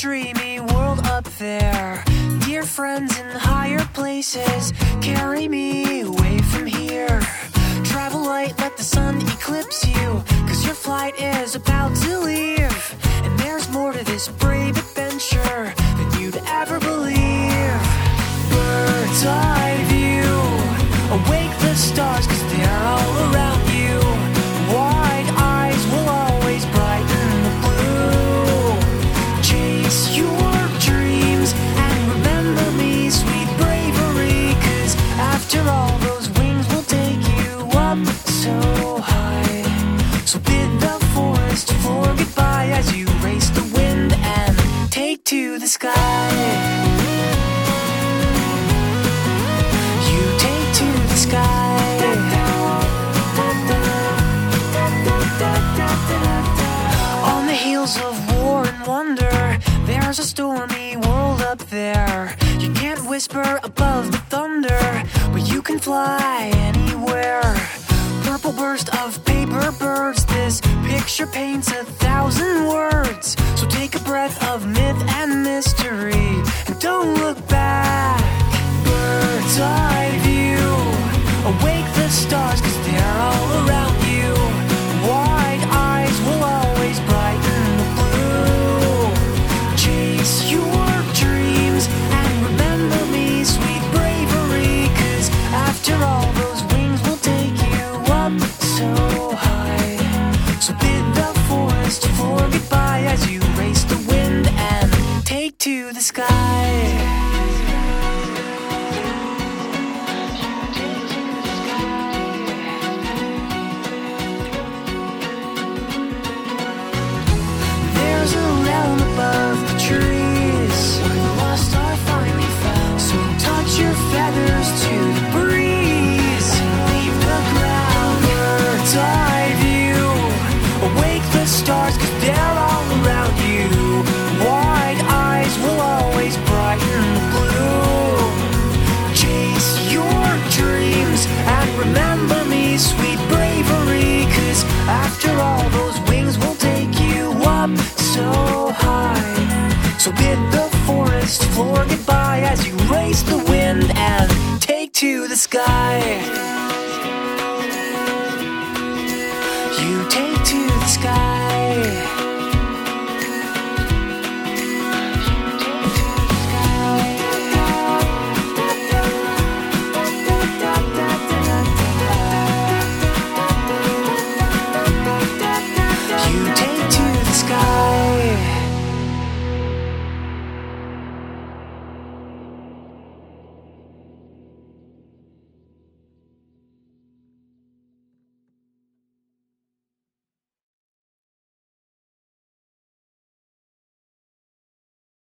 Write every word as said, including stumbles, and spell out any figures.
dreamy world up there. Dear friends in higher places, carry me away from here. Travel light, let the sun eclipse you, cause your flight is about to leave. And there's more to this brave adventure than you'd ever believe. Bird's eye view, awake the stars cause they're all around you. Wide eyes will always brighten the blue. Chase your dreams and remember me, sweet bravery, cause after all those wings will take you up so high. So bid the forest floor goodbye as you race the wind and take to the sky. You take to the sky. On the heels of war and wonder, there's a stormy world up there. You can't whisper above the thunder, but you can fly anywhere. Purple burst of paper birds, this picture paints a thousand words. So take a breath of myth and mystery and don't look back. Bird's eye view, awake the stars cause they're all around you. Wide eyes will always brighten the blue. Chase your dreams and remember me, sweet bravery, cause after all those wings will take you up so high. So bid the forest floor goodbye as you race the wind and take to the sky. There's a realm above the trees where the lost are finally found. So touch your feathers to the breeze and leave the ground. Bird's eye view, awake the stars cause they're all around you. Wide eyes will always brighten the blue. Chase your dreams and remember me, sweet bravery, cause after all those wings will take you up so high. So bid the forest floor goodbye as you race the wind and take to the sky.